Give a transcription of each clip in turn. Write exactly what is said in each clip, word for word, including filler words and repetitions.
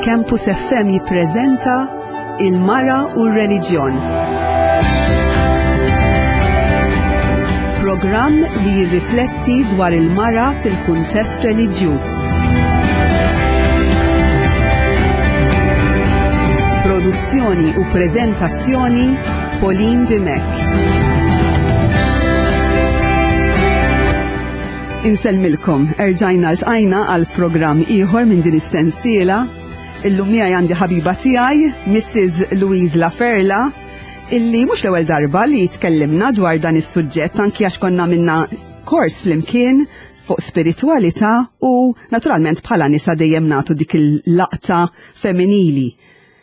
Campus F M jippreżenta Il-Mara u r-Reliġjon. Programm li jirrifletti dwar il-mara fil-kuntest reliġjuż. Produzzjoni u preżentazzjoni Pauline Dimek. Inselmilkom, erġajna l-tqajna għal programm ieħor minn din is-sensiela. Illum miegħi għandi ħabiba tiegħi, Missus Louise Laferla, illi mhux l-ewwel darba li tkellimna dwar dan is-suġġett anki għax konna minna kors flimkien fuq spiritwalità u naturalment bħala nisa dejjem nagħtu dik il-laqta femminili.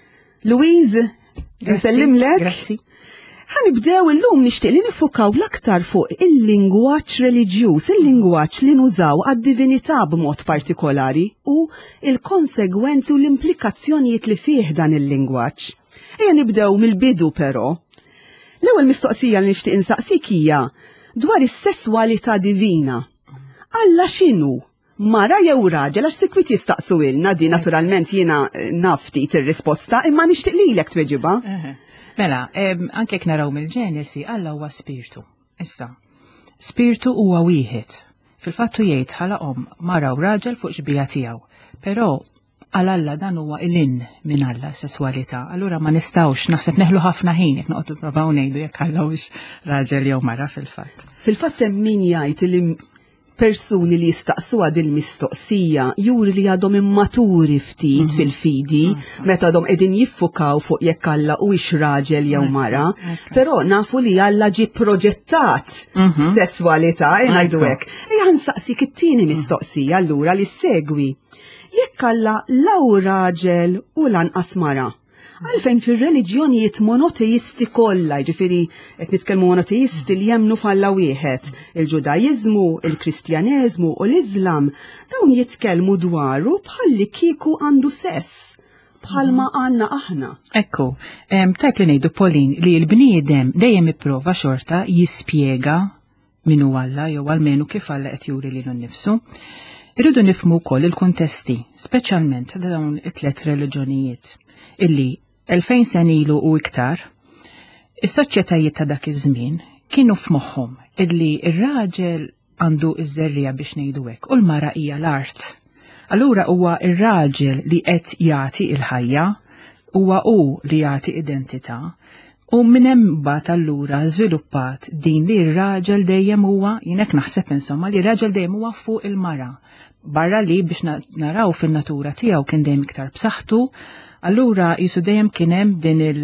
Louise, insellimlek. Grazzi. Ħanibdew illum nixtieq li nifukaw l-aktar fuq il-lingwaġġ reliġjuż, il-lingwaġġ li nużaw għad-divinità b'mod partikolari u il-konsegwenzi u l-implikazzjonijiet li fih dan il-lingwaġġ. Ejja nibdew mill-bidu però. L-ewwel mistoqsija li nixtieq insaqsik hija dwar is-sesswalità divina. Alla x'inhu? Mara jew raġel għax sikwit jistaqsu ilna di naturalment jiena naf ftit ir-risposta imma nixtieq lilek tweġibha. Mela, anke jekk naraw mill-Ġenesi, Alla huwa spiritu. Issa, spiritu huwa wieħed. Fil-fattu jgħid ħalaqhom mara u raġel fuq xbija tiegħu. Però għal Alla dan huwa il-in minn Alla sesswalità. Allura ma nistgħux naħseb neħlu ħafna ħin jekk noqgħod nippruvaw ngħidu jekk Alla hux raġel jew mara fil-fatt. Fil-fatt hemm min jgħid li persuni li jistaqsuha din mistoqsija juri li għadhom immaturi ftit fil-fidi, meta għadhom qegħdin jiffukaw fuq jekk Alla huwiex raġel jew mara, però nafu li Alla ġie proġettat f'sesswalità ngħidu hekk. Ejja nsaqsik it-tieni mistoqsija allura li segwi. Jekk Alla law raġel u lanqas mara. Għalfejn fir-reliġjonijiet monoteisti kollha, jiġifieri qed nitkellmu monoteisti li jemmnu f'Alla wieħed, il-Ġudajiżmu, il-Kristjaneżmu u l-Iżlam, dawn jitkellmu dwaru bħalli kieku għandu sess, bħalma għandna aħna. Ekku, tajb li ngħidu Pauline li l-bniedem dejjem ipprova xorta jispjega min hu Alla jew almenu kif Alla qed juri lilu nnifsu. Irridu nifhmu wkoll il-kuntesti, speċjalment dawn it-tliet reliġjonijiet, illi elfejn sen ilu u iktar, is-soċjetajiet ta' dak iż-żmien kienu f'moħħhom illi ir-raġel għandu iż-żerrija biex ngħidu hekk u l-mara hija l-art. Allura huwa ir-raġel li qed jagħti l-ħajja, huwa hu li jagħti identità, u minn hemm mbagħad allura żviluppat din li r-raġel dejjem huwa, jien hekk naħseb insomma li r-raġel dejjem huwa fuq il-mara. Barra li biex naraw fin-natura tiegħu kien dejjem iktar b'saħħtu, allura jisu dejjem kien hemm din il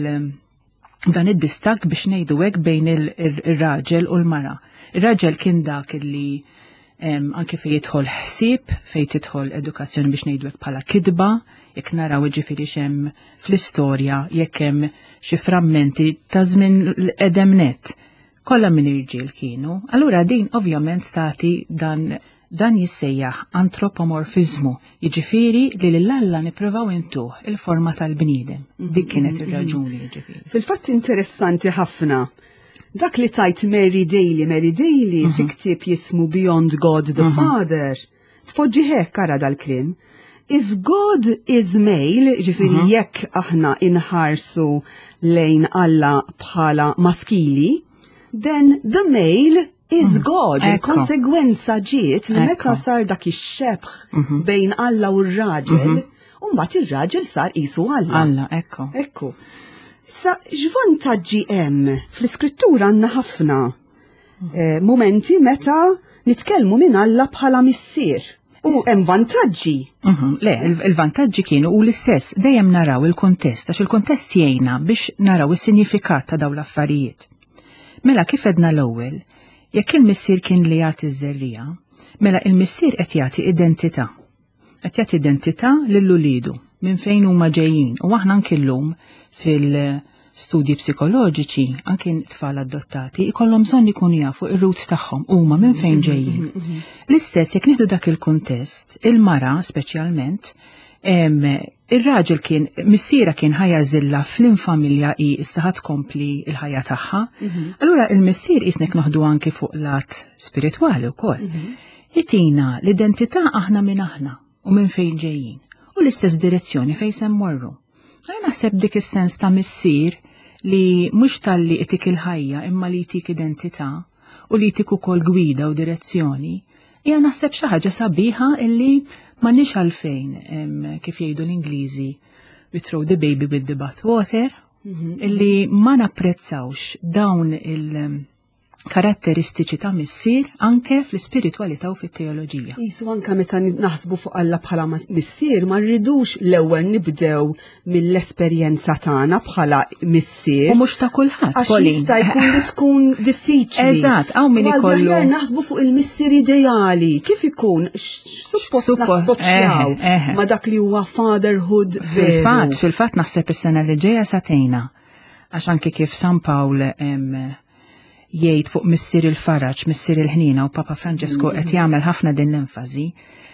dan id-distak biex ngħidu hekk bejn ir-raġel u l-mara. Ir-raġel kien dak li anke fejn jidħol ħsieb, fejn tidħol edukazzjoni biex ngħidu hekk bħala kidba, jekk naraw jiġifieri x'hemm fl-istorja, jekk hemm xi frammenti ta' żmien l-qedem nett. Kollha minn irġiel kienu. Allura din ovvjament tagħti dan Dan jissejjaħ antropomorfizmu, jiġifieri li l-Alla nippruvaw intuh il-forma tal-bniedem. Dik kienet ir-raġuni jiġifieri. Fil-fatt interessanti ħafna. Dak li tajt Mary Daly, Mary Daly fi ktieb jismu Beyond God the Father. Tpoġġi hekk ara dal-kliem. If God is male, ġifieri jekk aħna inħarsu lejn Alla bħala maskili, then the male is God. Il-konsegwenza ġiet li meta sar dak ix-xebħ bejn Alla u r-raġel, u mbagħad ir-raġel sar qisu Alla. Alla, ekku. Ekku. Sa x'vantaġġi hemm fl-iskrittura għandna ħafna momenti meta nitkellmu minn Alla bħala missier. U hemm vantaġġi. Le, il-vantaġġi kienu u l-istess dejjem naraw il-kuntest, għax il-kuntest jgħinna biex naraw is-sinifikat ta' dawn l-affarijiet. Mela kif edna l-ewwel, jekk il-missier kien li jagħti ż-żerrija, mela il-missier qed jagħti identità. Qed jagħti identità lill-uliedu minn fejn huma ġejjin u aħna anke llum fil-studji psikoloġiċi anke tfal adottati ikollhom bżonn ikunu jafu ir-roots tagħhom huma minn fejn ġejjin. L-istess jekk nieħdu dak il-kuntest, il-mara speċjalment ir-raġel kien, missiera kien ħajażilha fl-infamilja i issa ħadd tkompli l-ħajja tagħha. Allura il-missier qisnek noħdu anki fuq lat spiritwali wkoll. Itina l-identità aħna minn aħna u minn fejn ġejjin. U l-istess direzzjoni fejn se mmorru. Għaj naħseb dik is-sens ta' missier li mhux tal-li itik il-ħajja imma li jtik identità u li jtik ukoll gwida u direzzjoni, hija naħseb xi ħaġa sabiħa illi m'għandniex għalfejn kif jgħidu l-Ingliżi we throw the baby with the bathwater, illi ma napprezzawx dawn il- karatteristiċi ta' missier anke fl-ispiritualità u fit-teoloġija. Jisu anke meta naħsbu fuq Alla bħala missier ma rridux l-ewwel nibdew mill-esperjenza tagħna bħala missier. U mhux ta' kulħadd. Għax jista' jkun li tkun diffiċli. Eżatt, hawn min ikollu. Kważi naħsbu fuq il-missier ideali. Kif ikun? Suppost nassoċjaw ma' dak li huwa fatherhood veru. Fil-fatt, fil-fatt naħseb is-sena li ġejja satejna. Għax anke kif San Pawl jgħid fuq missier il-Faraġ, missier il-Ħnina u Papa Franġesku qed jagħmel ħafna din l-enfasi.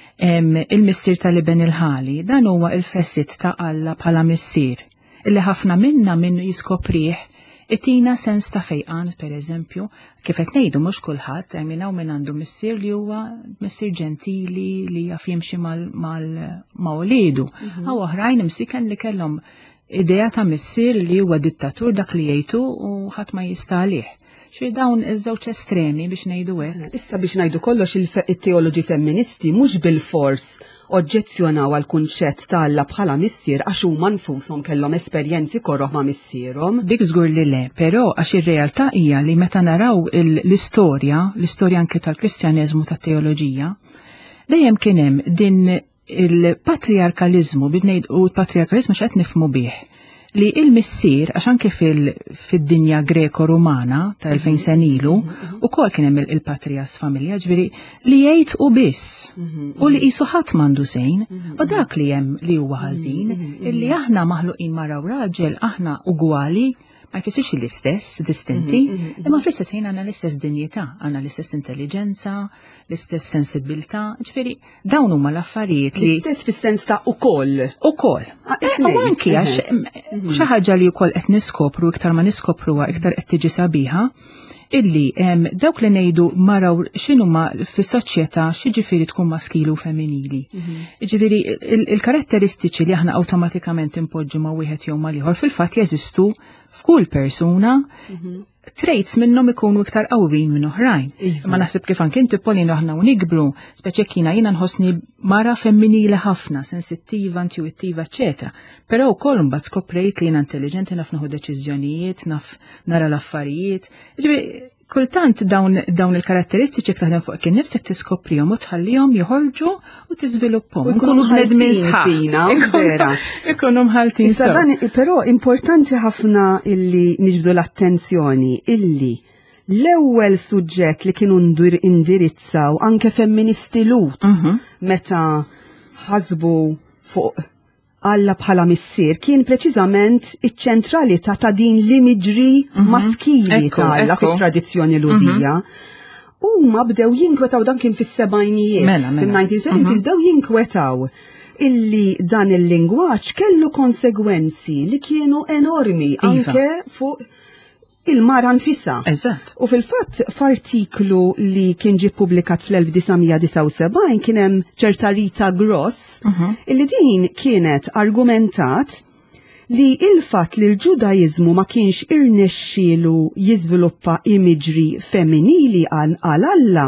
Il-missier tal-Iben il-Ħali dan huwa il-fessit ta' Alla bħala missier illi ħafna minna minnu jiskoprih itina sens ta' fejqan pereżempju kif qed ngħidu mhux kulħadd hemm hawn min għandu missier li huwa missier ġentili li jaf jimxi mal-mawliedu. Aw oħrajn imsiken li kellhom idea ta' missier li huwa dittatur dak li jgħidu u ħadd ma jista' għalih. Xi dawn iż-żewġ estremi biex ngħidu hekk. Issa biex ngħidu kollox il-teoloġi femministi mhux bil-fors oġġezzjonaw għal kunċett ta' Alla bħala missier għax huma nfushom kellhom esperjenzi korroħ ma' missierhom. Dik żgur li le, però għax ir-realtà hija li meta naraw l-istorja, l-istorja anke tal-Kristjaneżmu tat-teoloġija, dejjem kien hemm din il-patriarkaliżmu bid u l-patriarkaliżmu x'qed nifhmu bih. Li il-missier, għax anke fil-dinja greko-rumana ta' elfejn sen ilu, u kol kien hemm il-patrias familja, ġviri li jgħid u biss, u li qisu ħadd m'għandu sejn, u dak li hemm li huwa ħażin, illi aħna maħluqin mara u raġel aħna ugwali, ma jfissirx l-istess, distinti, imma fl-istess ħin għandna l-istess dinjità, għandna l-istess intelligenza, l-istess sensibilità, ġifieri dawn huma l-affarijiet li. L-istess fis-sens ta' ukoll. Ukoll. U anki għax xi ħaġa li wkoll qed niskopru iktar ma niskopruha iktar qed tiġi sabiħa, illi dawk li ngħidu maraw x'inhuma fis-soċjetà x'jiġifieri tkun maskili u femminili. Jiġifieri il-karatteristiċi li aħna awtomatikament impoġġu ma' wieħed jew mal ieħor fil-fatt jeżistu f'kull persuna traits minnhom ikunu iktar qawwin minn oħrajn. Ma naħseb kif anke inti Polin aħna u nikbru, speċi jiena jiena nħossni mara femminili ħafna, sensittiva, intuittiva, eċetera. Però wkoll mbagħad skoprejt li jiena intelligenti naf nieħu deċiżjonijiet, naf nara l-affarijiet. Kultant dawn dawn il-karatteristiċi taħdem fuq kien nifsek tiskoprihom u tħallihom joħorġu u tiżviluppahom. Ikunu bnedmin sħaħ. Ikunu mħaltin sew. Però importanti ħafna illi niġbdu l-attenzjoni illi l-ewwel suġġett li kienu indirizzaw anke femministi lut meta ħasbu fuq Alla bħala missier kien preċiżament iċ-ċentralità ta' din l-imiġri maskili ta' Alla fit-tradizzjoni ludija. Huma bdew jinkwetaw dan kien fis-sebgħinijiet, fin-nineteen seventies bdew jinkwetaw illi dan il-lingwaġġ kellu konsegwenzi li kienu enormi anke fuq il-mara nfisha. Eżatt. U fil-fatt f'artiklu li kien ġie ppubblikat fl-elf tisa' disa' sebgħin kien hemm ċerta Rita Gross illi din kienet argumentat li il-fatt li l-Ġudajiżmu ma kienx irnexxielu jiżviluppa imiġri femminili għal Alla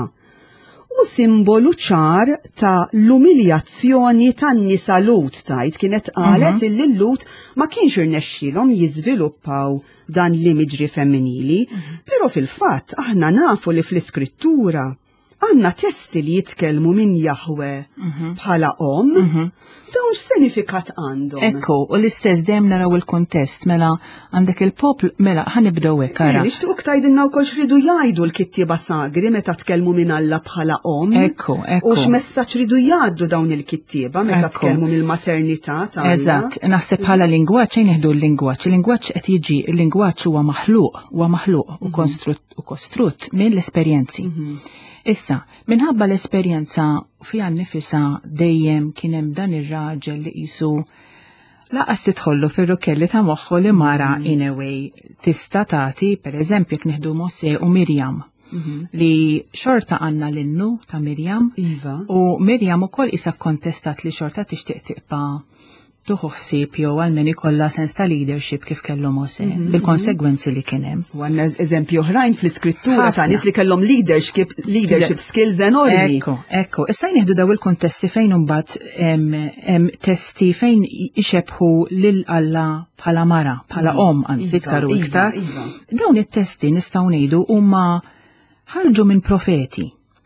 u simbolu ċar ta' l-umiljazzjoni tan-nisa Lut tajt kienet qalet illi l-Lut ma kienx irnexxielhom jiżviluppaw dan l-imiġri femminili, pero fil-fatt aħna nafu li fl-iskrittura għanna testi li jitkellmu minn Jahwe bħala om, dawn x'sinifikat għandhom. Ekku, u l-istess dejjem naraw il-kontest mela għandek il-popl mela ħanibdew hekk ara. Nixtieq tgħidilna wkoll x'ridu jgħidu l-kittieba sagri meta tkellmu minn Alla bħala om. Ekku, ekku. U x'messaġġ ridu jgħaddu dawn il-kittieba meta tkellmu mill-maternità tagħna. Eżatt, naħseb bħala lingwaġġ xejn neħdu l-lingwaġġ. Il-lingwaġġ qed jiġi il-lingwaġġ huwa maħluq, huwa maħluq u konstrutt u kostrutt mill-esperjenzi. Issa, minħabba l-esperjenza fiha nnifisha dejjem kien hemm dan ir-raġel li qisu laqas tidħollu fir-rukelli ta' moħħu li mara in a way tista' tagħti pereżempju jekk nieħdu Mosè u Mirjam. li xorta għandna l-innu ta' Mirjam Iva. u Mirjam ukoll isa kontestat li xorta tixtieq tiqpa' tuħu ħsieb jew għalmen ikollha sens ta' leadership kif kellhom Mose bil-konsegwenzi li kien hemm. U għandna eżempju oħrajn fl-iskrittura ta' nies li kellhom leadership leadership skills enormi. Ekku, ekku. Issa jnieħdu daw il-kontesti fejn imbagħad hemm testi fejn ixebħu lil Alla bħala mara, bħala om anzi iktar u iktar. Dawn it-testi nistgħu ngħidu huma ħarġu minn profeti.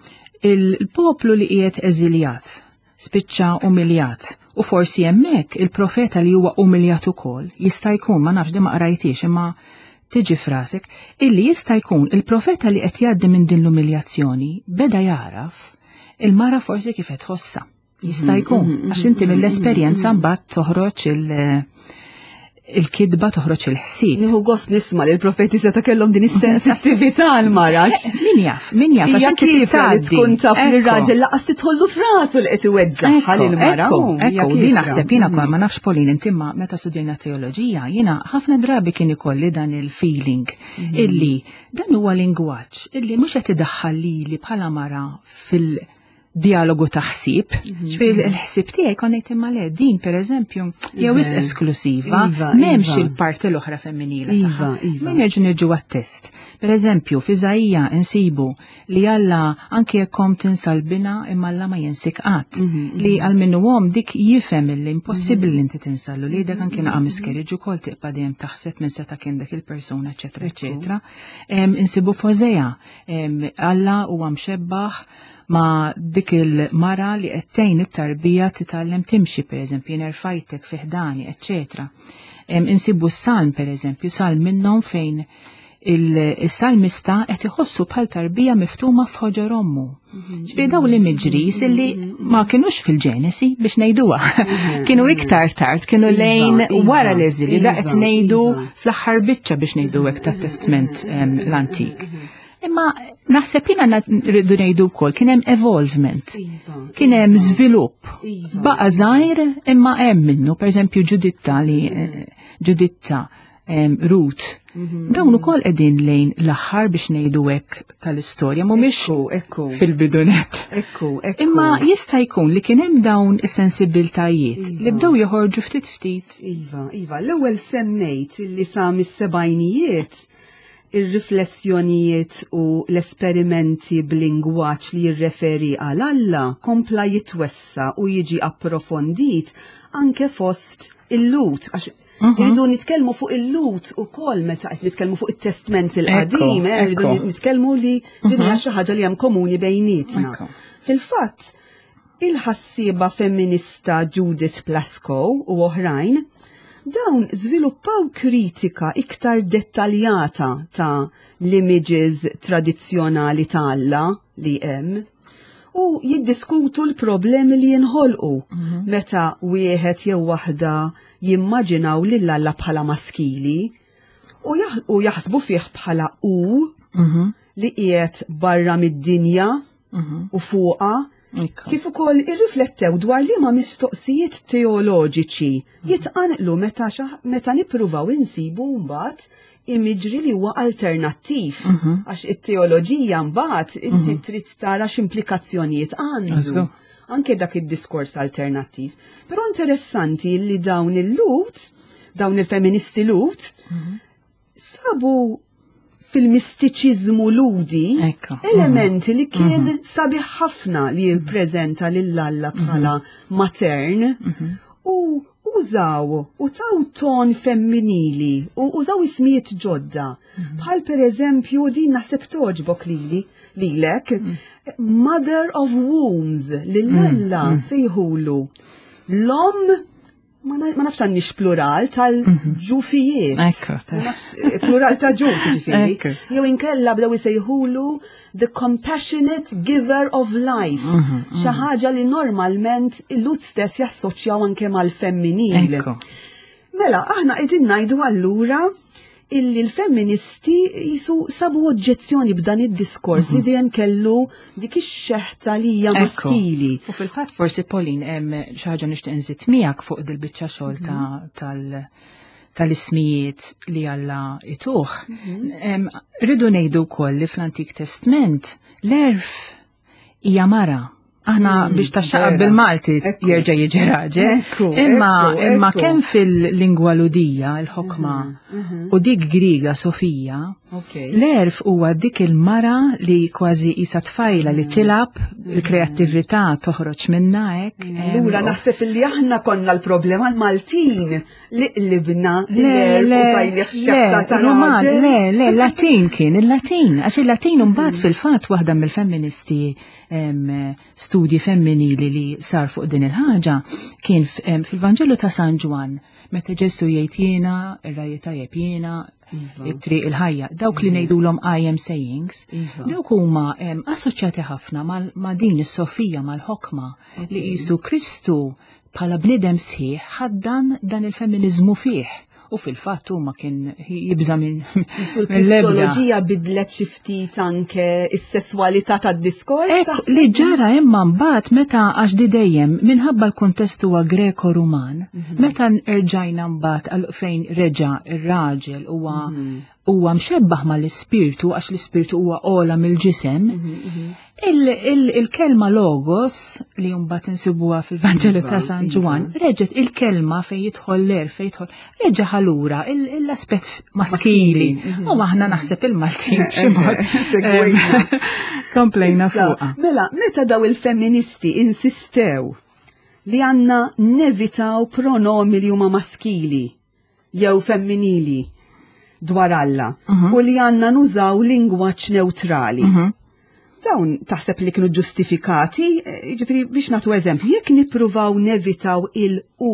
Il-poplu li qiegħed eżiljat, spiċċa umiljat. U forsi hemmhekk il-profeta li huwa umiljat ukoll jista' jkun ma nafx ma qrajtix imma tiġi frasek illi jista' jkun il-profeta li qed jgħaddi minn din l-umiljazzjoni beda jaraf il-mara forsi kif qed tħossha. Jista' jkun għax inti mill-esperjenza mbagħad toħroġ il- il-kidba toħroġ il-ħsieb. Nieħu gost nisma' li l-profeti seta' kellhom din is-sensittività l-marax. Min jaf, min jaf Hija kif li tkun taf li r-raġel laqas titħollu f'rasu li qed iweġġaħħa lil-mara. Ekku, li naħseb jiena kwa ma nafx Polin inti ma meta studjajna teoloġija, jiena ħafna drabi kien ikolli dan il-feeling illi dan huwa lingwaġġ illi mhux qed idaħħal lili bħala mara fil- dialogu ta' ħsieb, ġifieri l-ħsieb tiegħi kon ngħid imma le din pereżempju jew is esklusiva, m'hemmx il-parti l-oħra femminili tagħha. Min nerġu niġu għat-test. Pereżempju f'Iżajja insibu li Alla anke jekk hom tinsalbina imma Alla ma jinsik qatt. Li għal minnu hom dik jifhem li impossibbli li inti tinsallu li dak anke naqa' miskerriġ ukoll tiqpa' dejjem taħseb minn seta' kien dak il-persuna eċetera eċetera. Insibu f'Ożea Alla huwa mxebbaħ ma dik il-mara li qedtejn it-tarbija titgħallem timxi pereżempju nerfajtek fiħdani, eċċetera. Insibu s-salm pereżempju, salm minnhom fejn il-salmista qed iħossu bħal tarbija miftuma f'ħoġor ommu. Ġifieri dawn l-imaġris illi ma kinux fil-Ġenesi biex ngħiduha. Kienu iktar tard, kienu lejn wara l-eżili, da qed ngħidu fl-aħħar biċċa biex ngħidu hekk tat-Testament l-Antik. Imma naħseb jiena rridu ngħidu wkoll kien hemm evolvement, kien hemm żvilupp. Baqa' żgħir imma hemm minnu, pereżempju Ġuditta li Ġuditta Ruth. Dawn ukoll qegħdin lejn l-aħħar biex ngħidu hekk tal-istorja mhumiex fil-bidunet. Imma jista' jkun li kien hemm dawn is-sensibiltajiet li bdew joħorġu ftit ftit. Iva, iva, l-ewwel semmejt illi sa mis-sebgħinijiet ir-riflessjonijiet u l-esperimenti b'lingwaġġ li jirreferi għal Alla kompla jitwessa u jiġi approfondit anke fost il-lut. Għax irridu nitkellmu fuq il-lut ukoll meta qed nitkellmu fuq it-testament il-qadim, irridu nitkellmu li din hija xi ħaġa li hemm komuni bejnietna. Fil-fatt, il-ħassieba femminista Judith Plaskow u oħrajn dawn żviluppaw kritika iktar dettaljata ta' l-images tradizzjonali ta' Alla li hemm u jiddiskutu l-problemi li jinħolqu meta wieħed jew waħda jimmaġinaw lil Alla bħala maskili u jaħsbu fih bħala u li qiegħed barra mid-dinja u fuqha. Kif ukoll irriflettew dwar liema mistoqsijiet teoloġiċi jitqanqlu meta meta nippruvaw insibu mbagħad imiġri li huwa alternattiv għax it-teoloġija mbagħad inti trid tara x'implikazzjonijiet għandu anke dak id-diskors alternattiv. Però interessanti li dawn il-lut, dawn il-feministi lut, sabu fil-mistiċiżmu ludi elementi li kien sabiħ ħafna li jippreżenta lil Alla bħala matern u użaw u taw ton femminili u użaw ismijiet ġodda bħal pereżempju din naħseb toġbok lili lilek Mother of Wombs lil Alla sejħulu l-om ma nafx għandix plural tal-ġufijiet. Plural ta' ġuf, ġifiri. Jew inkella bdew isejħulu the compassionate giver of life. Xi ħaġa li normalment il-lut stess jassoċjaw anke mal-femminil. Mela, aħna qegħdin ngħidu allura illi l-femministi jisu sabu oġġezzjoni b'dan id-diskors li dejjem kellu dik ix-xeħta li hija maskili. U fil-fatt forsi Pauline hemm xi ħaġa nixtieq inżid miegħek fuq dil-biċċa xogħol tal tal-ismijiet li Alla ituħ. Rridu ngħidu wkoll li fl-Antik Testament l-erf hija mara. Aħna biex taxxaqab bil-Malti jerġa' jiġi raġel. Imma imma kemm fil-lingwa ludija, l-ħokma u dik Griega Sofija, l-erf huwa dik il-mara li kważi qisha tfajla li tilab, il-kreattività toħroġ minnha hekk. Lura naħseb li aħna konna l-problema l-Maltin li qlibna l-erf u fajliħ xabta ta' Roman. Le, le, Latin kien, il-Latin, għax il-Latin mbagħad fil-fatt waħda mill-feministi studji femminili li sar fuq din il-ħaġa kien fil-Vanġelu ta' San Ġwan, meta Ġesu jgħid jiena, ir-rajja tajjeb jiena, it-triq il-ħajja, dawk li ngħidulhom I am sayings, dawk huma assoċjati ħafna ma' din is-Sofija mal-ħokma li qisu Kristu bħala bniedem sħiħ ħaddan dan il-feminiżmu fih. U fil-fatt huma kien jibża minn l-kristoloġija bidlet xi ftit anke is-sesswalità tad-diskors. Li ġara imma mbagħad meta għax di dejjem minħabba l-kuntest huwa Greko-Ruman, meta rġajna mbagħad għal fejn reġa' ir-raġel huwa huwa mxebbaħ mal-ispirtu għax l-ispirtu huwa ola mill-ġisem. Il-kelma logos li mbagħad insibuha fil-Vanġelu ta' San Ġwan, reġgħet il-kelma fejn jidħol l-er fejn jidħol reġa' ħalura l-aspett maskili. U aħna naħseb il-Maltin b'xi mod komplejna fuqha. Mela, meta daw il-femministi insistew li għandna nevitaw pronomi li huma maskili jew femminili dwar Alla u li għandna nużaw lingwaġġ neutrali. Dawn taħseb li kienu ġustifikati, ġifiri biex nagħtu eżempju, jekk nippruvaw nevitaw il-u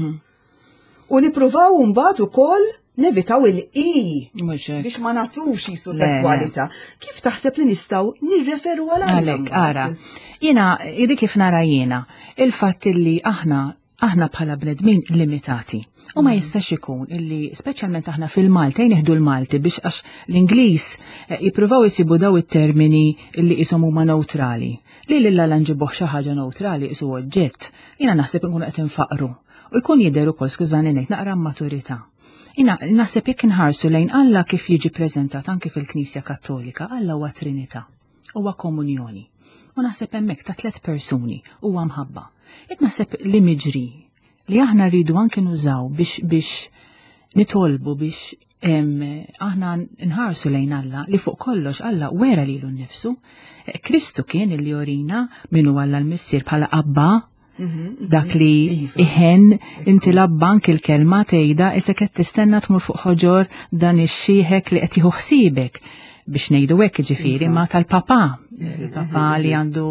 u nippruvaw mbagħad ukoll nevitaw il-i biex ma nagħtux isu sesswalità. Kif taħseb li nistgħu nirreferu għal għalhekk ara. Jiena idi kif nara jiena il-fatt li aħna aħna bħala bnedmin limitati. U ma jistax ikun illi speċjalment aħna fil-Malta jneħdu l-Malti biex għax l-Ingliż jippruvaw isibu daw it-termini illi qishom huma neutrali. Li lilla lanġibuh xi ħaġa neutrali qisu oġġett. Jiena naħseb inkunu qed infaqru. U jkun jidher ukoll skużani ngħid naqra maturità. Jiena naħseb jekk inħarsu lejn Alla kif jiġi preżentat anke fil-Knisja Kattolika, Alla huwa Trinità, huwa komunjoni. U naħseb hemmhekk ta' tliet persuni huwa mħabba. Jek naħseb l-imaġri li aħna rridu anke nużaw biex biex nitolbu biex aħna nħarsu lejn Alla li fuq kollox Alla wera lilu nnifsu. Kristu kien il jorina minnu Alla l-missier bħala abba dak li iħen inti labba anke l-kelma tgħidha issa qed tistenna tmur fuq ħoġor dan ix-xieħek li qed jieħu ħsiebek biex ngħidu hekk ġifieri ma tal-papa. Il-papa li għandu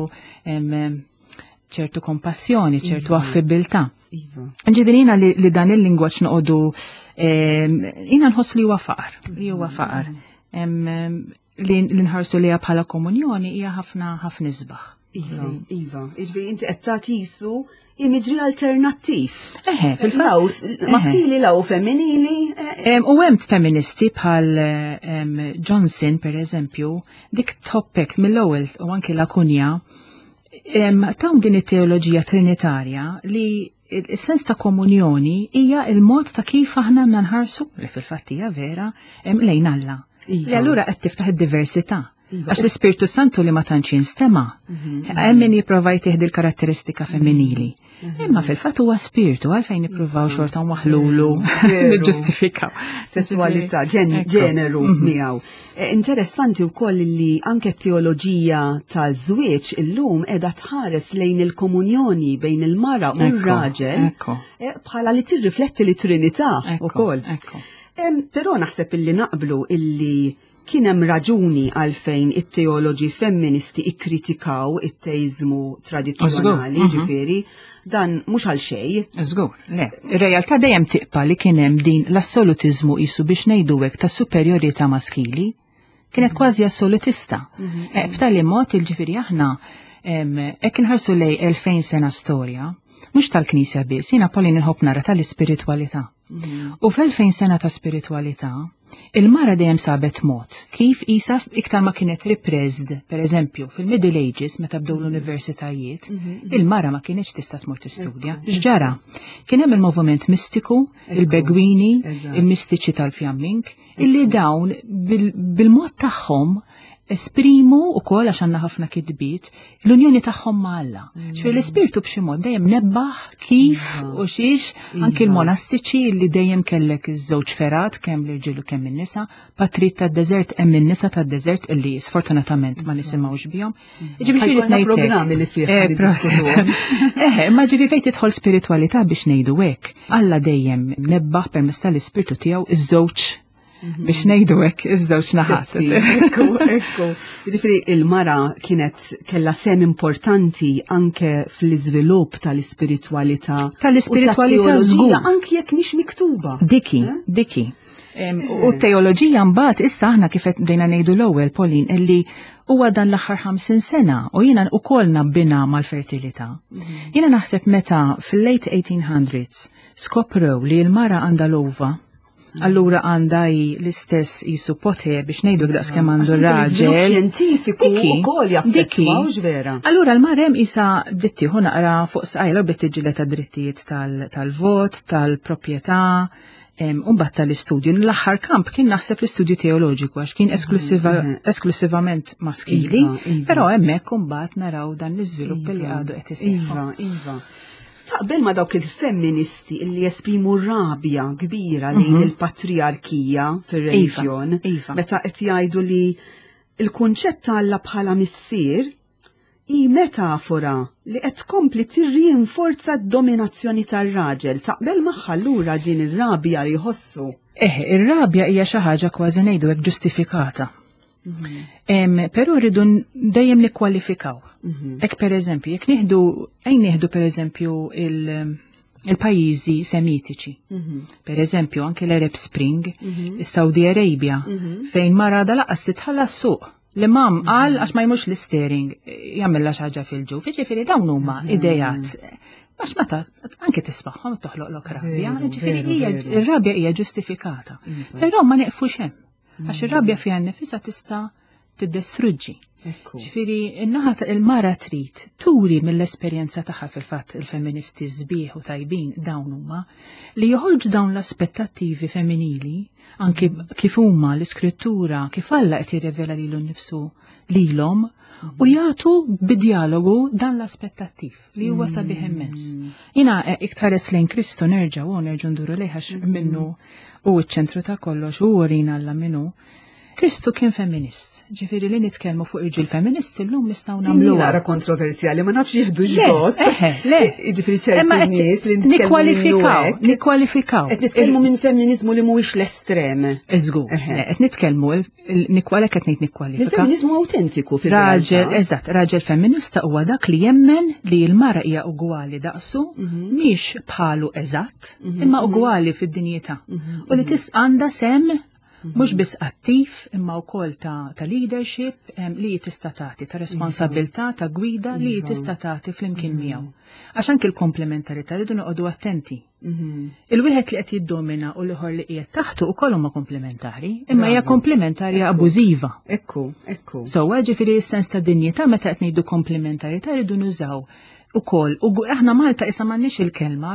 ċertu kompassjoni, ċertu affibilità. Ġidirina li, li dan il-lingwaġġ noqogħdu jiena nħoss li huwa faqar, li huwa faqar. Li nħarsu liha bħala komunjoni hija ħafna ħafna isbaħ. Iva, iva, iġbiri inti qed tagħtisu imaġri alternattiv. Eħe, fil-fatt. Maskili law femminili. U hemm feministi bħal Johnson pereżempju, dik topic mill-ewwel u anke Lakunja tawn din it-teoloġija trinitarja li il-sens ta' komunjoni hija il-mod ta' kif aħna nħarsu li fil-fatt hija vera lejn Alla. Li allura qed tiftaħ id-diversità. Għax l-Ispirtu Santu li ma tantx jinstema' hemm min jipprova jtieħdi l-karatteristika femminili. Imma fil-fatt huwa spiritu għalfejn nippruvaw xorta waħlulu niġġustifikaw. Sessualità, ġeneru miegħu. Interessanti wkoll li anke t-teoloġija ta' żwieġ illum qiegħda tħares lejn il-komunjoni bejn il-mara u r-raġel bħala li tirrifletti li Trinità wkoll. Però naħseb illi naqblu illi kien hemm raġuni għalfejn it-teoloġi femministi ikkritikaw it-teizmu tradizzjonali, ġifieri, dan mhux għal xejn. Żgur, le. Ir-realtà dejjem tiqpa li kien hemm din l-assolutizmu qisu biex ngħidu hekk ta' superjorità maskili, kienet kważi assolutista. B'tali mod il-ġifieri aħna hekk inħarsu lej elfejn sena storja, mhux tal-Knisja biss, jiena Pauline inħobb nara tal-ispiritwalità. U f'elfejn sena ta' spiritualità, il-mara dejjem sabet mod kif isa iktar ma kienet repressed, per eżempju, fil-Middle Ages meta bdew l-universitajiet, il-mara ma kienx tista' tmur tistudja. X'ġara? Kien hemm il-moviment mistiku, il-Begwini, il-mistiċi tal-Fjamming, illi dawn bil-mod tagħhom esprimu u kol għax għandna ħafna kidbiet l-unjoni tagħhom ma' Alla. ċfir l-ispirtu b'xi mod dejjem nebbaħ kif u xiex anki l-monastiċi li dejjem kellek iż-żewġ ferat kemm l-irġiel u kemm in-nisa, patrit tad-deżert hemm in-nisa tad-deżert illi sfortunatament ma nisimgħux bihom. Ġifieri rid ngħid programmi li fih. Eh, ma ġifieri fejn tidħol spiritwalità biex ngħidu hekk. Alla dejjem nebbaħ permezz tal-ispirtu tiegħu iż-żewġ biex ngħidu hekk iż-żewġ naħat. Ekku, ekku. Ġifieri il-mara kienet kellha sem importanti anke fl-iżvilupp tal-ispiritwalità. Tal-ispiritwalità żgur. Anke jekk mhix miktuba. Diki, diki. U t-teoloġija mbagħad issa aħna kif qed dejna ngħidu l-ewwel Pauline illi huwa dan l-aħħar ħamsin sena u jiena wkoll nabbina mal-fertilità. Jiena naħseb meta fil-late eighteen hundreds skoprew li l-mara għandha l-ova. Allura għandha l-istess jisu poter biex ngħidu daqs kemm għandu raġel. Xjentifiku wkoll jaffettwaw ġvera. Allura l-marem isa bitti hu naqra fuq saqajla u bitti ġilet ta' drittijiet tal-vot, tal-proprjetà, u mbagħad tal-istudju. L-aħħar kamp kien naħseb l-istudju teoloġiku għax kien esklusivament maskili, però hemmhekk imbagħad naraw dan l-iżvilupp li għadu qed isir. Taqbel ma dawk il-femministi illi jesprimu rabja kbira lejn il-patriarkija fir-reliġjon, meta qed jgħidu li l-kunċett Alla bħala missier hi metafora li qed tkompli tirrinforza d-dominazzjoni tar-raġel. Taqbel magħha allura din ir-rabja li jħossu. Eh, ir-rabja hija xi ħaġa kważi ngħidu hekk ġustifikata. Però rridu dejjem nikkwalifikaw. Ek per eżempju, jekk nieħdu ejn nieħdu per eżempju il-pajjiżi semitiċi. Per eżempju anke l-Arab Spring, is-Saudi Arabia, fejn mara laqas titħallas suq. L-imam qal għax ma jmux l-istering jagħmilha xi ħaġa fil-ġu. Jiġifieri dawn huma idejat. Għax meta anke tisbaħħhom toħloqlok rabja, jiġifieri ir-rabja hija ġustifikata. Però ma neqfux hemm. Għax ir-rabja fiha nnifisha tista' tiddestruġġi. Ġifieri n-naħa il-mara trid turi mill-esperjenza tagħha fil-fatt il-feministi sbieħ u tajbin dawn huma li joħorġu dawn l-aspettattivi femminili anki kif huma l-iskrittura kif Alla qed jirrevela lilu nnifsu lilhom u jagħtu bid-dialogu dan l-aspettattiv li huwa sabiħ immens. Jiena iktar lejn Kristu nerġa' u nerġa' nduru lejh minnu u ċ-ċentru ta' kollox u urina Alla minnu. Kristu kien feminist, ġifieri li nitkellmu fuq irġiel feminist illum nistgħu nagħmlu. Nara kontroversjali, ma nafx jieħdu ġgost. Le, ġifieri ċerti nies li nikkwalifikaw, nikkwalifikaw. Qed nitkellmu minn feminizmu li mhuwiex l-estrem. Iżgur, qed nitkellmu nikkwalek qed ngħid nikkwalifika. Il-feminizmu awtentiku fil-raġel, eżatt, raġel feminista huwa dak li jemmen li l-mara hija ugwali daqsu, mhix bħalu eżatt, imma ugwali fid-dinjità. U li tis għandha sem mhux biss attiv imma wkoll ta' ta' leadership li tista' tagħti ta' responsabilità ta' gwida li tista' tagħti flimkien miegħu. Għax anke l-komplementarità rridu noqogħdu attenti. Il-wieħed li qed jiddomina u l-ieħor li qiegħed taħtu wkoll huma komplementari, imma hija komplementarja abużiva. Ekku, ekku. Sewwa ġifieri s-sens ta' dinjità meta qed ngħidu komplementarità rridu nużaw ukoll aħna Malta issa m'għandniex il-kelma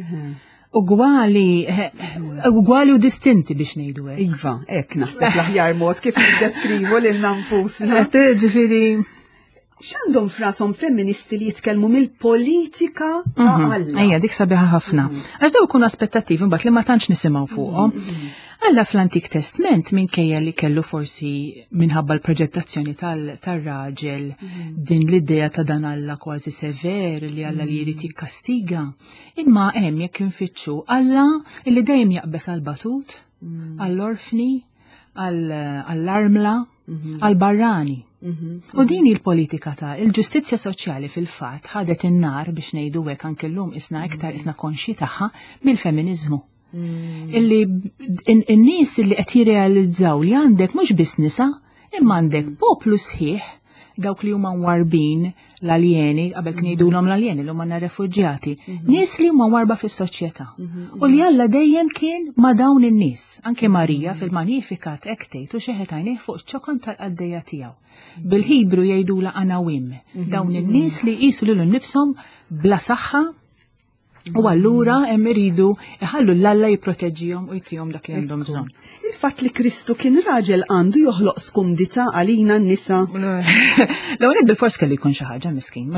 ugwali, ugwali u distinti biex ngħidu hekk. Iva, hekk naħseb l-aħjar mod kif niddeskrivu lil nfusna. Ġifieri x'għandhom frashom feministi li jitkellmu mill-politika ta' Alla. Ejja, dik sabiħa ħafna. Għax daw ikunu aspettattivi mbagħad li ma tantx nisimgħu fuqhom. Alla fl-Antik Testament minkejja li kellu forsi minħabba l-proġettazzjoni tal-raġel din l-idea ta' dan Alla kważi sever li Alla li jrid jikkastiga. Imma hemm jekk infittxu Alla li dejjem jaqbes għall-batut, għall-orfni, għall-armla, għall-barrani. U din il-politika ta' il-ġustizzja soċjali fil-fatt ħadet in-nar biex ngħidu hekk anke llum isna iktar isna konxi tagħha mill-feminizmu. Illi n-nies illi qed jirrealizzaw li għandek mhux biss nisa, imma għandek poplu sħiħ dawk li huma mwarbin l-aljeni, qabel kien jgħidulhom l-aljeni li huma refuġjati, nies li huma warba fis-soċjetà. U li Alla dejjem kien ma' dawn in-nies. Anke Marija fil-Magnificat hekk tgħid u xeħet għajnejh fuq iċ-ċokon tal-qaddejja tiegħu. Bil-Ħibru jgħidula anawim, dawn in-nies li qisu lil nnifshom bla saħħa u allura hemm iridu iħallu l-Alla jipproteġġihom u jtihom dak li għandhom bżonn. Il-fatt li Kristu kien raġel għandu joħloq skumdità għalina n-nisa. L-ewwel bil-fors kellu jkun xi ħaġa miskin.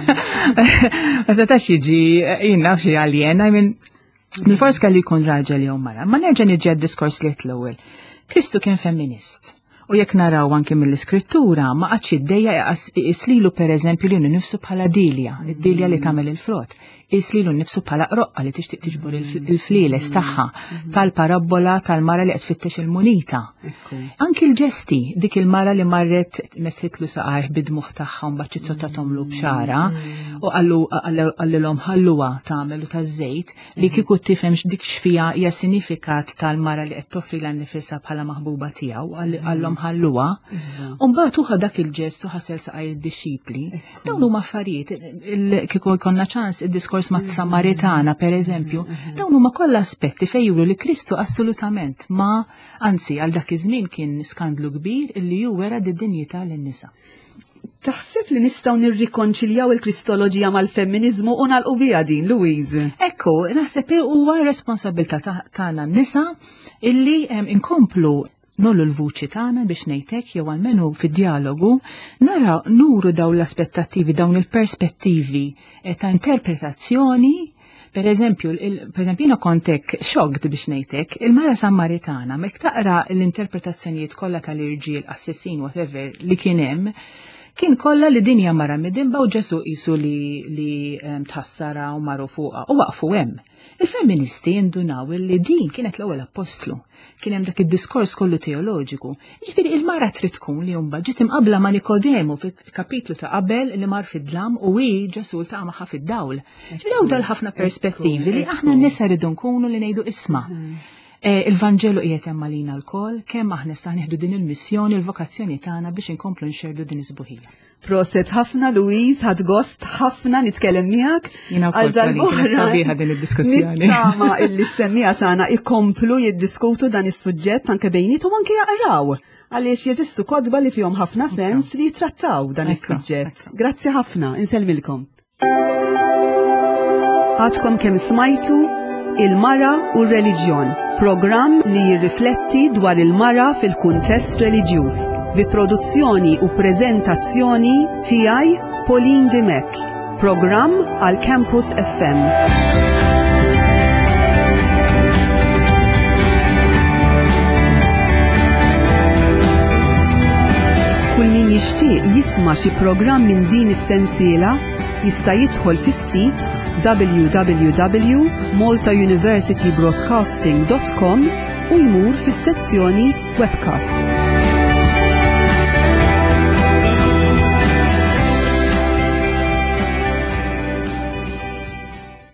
Ma setax jiġi jien naf xi alien, I mean bil-fors kellu jkun raġel jew mara. Ma nerġa' niġġi għad-diskors li l-ewwel. Kristu kien femminist. U jekk naraw anke mill-iskrittura ma qadx iddejja islilu pereżempju li nnifsu bħala Dilja, id-Dilja li tagħmel il-frott. Islilu nnifsu bħala qroqqa li tixtieq tiġbor il-flieles tagħha tal-parabola tal-mara li qed tfittex il-munita. Anke l-ġesti dik il-mara li marret meshitlu saqajh bid-dmuħ tagħha u mbagħad ċittotatomlu b'xara u għallilhom ħalluha tagħmel u taż-żejt li kieku tifhem dik x'fiha hija sinifikat tal-mara li qed toffri lan-nifisha bħala maħbuba tiegħu għallhom ħalluha. U mbagħad uħa dak il-ġest u ħasel saqaj id-dixxipli. Dawn huma affarijiet kieku jkollna ċans id-diskors ma' Samaritana pereżempju, dawn huma kollha aspetti fejn juru li Kristu assolutament ma anzi għal dak iż-żmien kien skandlu kbir illi ju wera d-dinjità lin-nisa. Taħseb li nistgħu nirrikonċiljaw il-kristoloġija mal-femminizmu u nagħlqu biha din, Louise? Ekku, naħseb huwa responsabilità tagħna n-nisa illi inkomplu nollu l-vuċi tagħna biex ngħidlek jew almenu fid-dialogu nara nuru dawn l-aspettattivi, dawn il-perspettivi ta' interpretazzjoni. Per eżempju, per eżempju jiena kontek xogged biex ngħidlek, il-mara Samaritana mek taqra l-interpretazzjonijiet kollha tal-irġiel assessin whatever li kien hemm kien kollha li dinja mara midimba u Ġesu qisu li li tħassara u maru fuqha u waqfu hemm. Il-femministi jindunaw li din kienet l-ewwel apostlu. Kien hemm dak id-diskors kollu teoloġiku. Jiġifieri il-mara trid tkun li mbagħad ġiet imqabbla ma' Nikodemu fil-kapitlu ta' qabel li mar fid-dlam u hi Ġesu ltaqa' magħha fid-dawl. Ġifieri hawn dal-ħafna perspettivi li aħna n-nisa rridu nkunu li ngħidu isma'. Il-Vanġelu qiegħed hemm għalina l-koll kemm aħna issa nieħdu din il-missjoni, il-vokazzjoni tagħna biex inkomplu nxerdu din is-sbuħija. Proset ħafna Louise, ħadd gost ħafna nitkellem miegħek. Jiena wkoll sabiħa din id-diskussjoni. Nittama illi s-semmija tagħna ikomplu jiddiskutu dan is-suġġett anke bejnietom anke jaqraw għaliex jeżistu kodba li fihom ħafna sens li jitrattaw dan is-suġġett. Grazzi ħafna, inselmilkom. Għadkom kemm smajtu Il-mara u r-reliġjon, programm li jirrifletti dwar il-mara fil-kuntest reliġjuż, bi produzzjoni u preżentazzjoni tiegħi Pauline Dimek, programm għal Campus F M. Kull min jixtieq jisma' xi programm minn din is-sensiela jista' jidħol fis-sit w w w dot malta university broadcasting dot com u jmur fis-sezzjoni Webcasts.